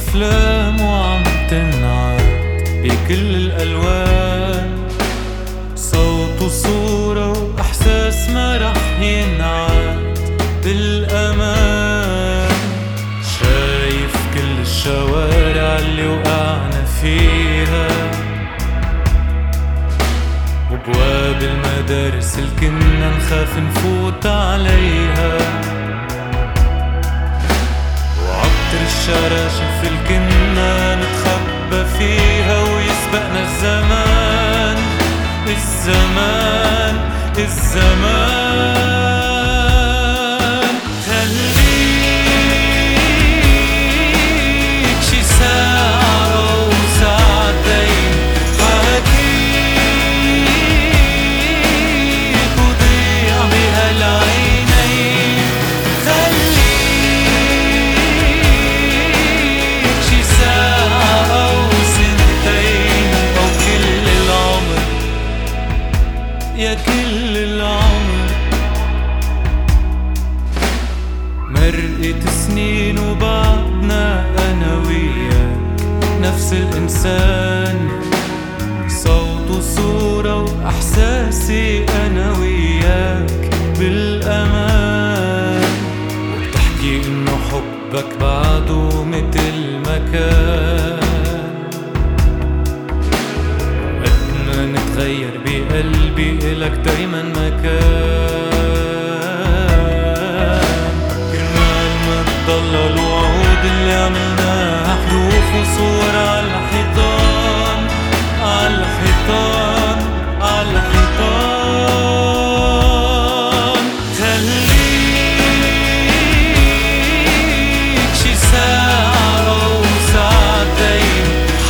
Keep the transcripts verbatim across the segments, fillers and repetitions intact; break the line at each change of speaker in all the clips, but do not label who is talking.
أفلام وعم تنعاد بكل الألوان، صوت وصورة وإحساس ما رح ينعاد بالأمان. شايف كل الشوارع اللي وقعنا فيها، وابواب المدارس اللي كنا نخاف نفوت عليها، وعطر الشراشف اللي كنا نتخبى فيها، ويسبقنا الزمان الزمان الزمان. خليك شي ساعة أو ساعتين حكيك وضيع بهالعينين. خليك شي ساعة أو سنتين أو كل العمر، يا كل العمر. مرقت سنين وبعدنا أنا وياك نفس الإنسان، صوت وصورة وإحساسي أنا وياك بالأمان. وبتحكي إنه حبك بعده متل ما كان، قد ما نتغير بقلبي إلك دايما مكان. كرمال ما تضل الوعود اللي عملناها حروف وصور عالحيطان عالحيطان عالحيطان. خليك شي ساعة أو ساعتين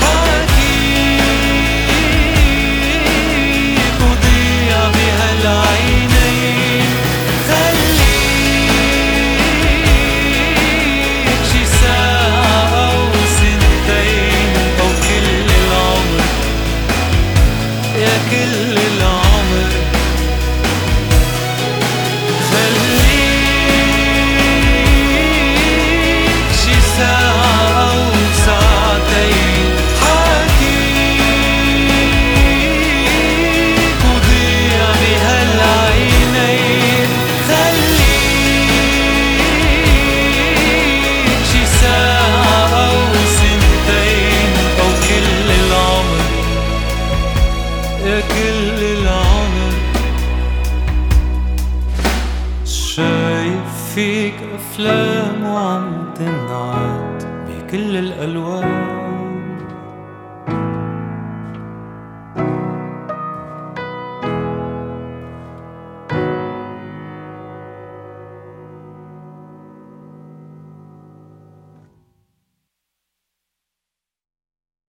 حكيك وضيع بهالعينين. خليك شي ساعة أو سنتين أو كل العمر، يا كل العمر. خليك شي ساعة أو ساعتين حكيك وضيع بهالعينين. خليك شي ساعة أو سنتين أو كل العمر، يا كل العمر. شايف فيك أفلام وعم تنعاد بكل الألوان،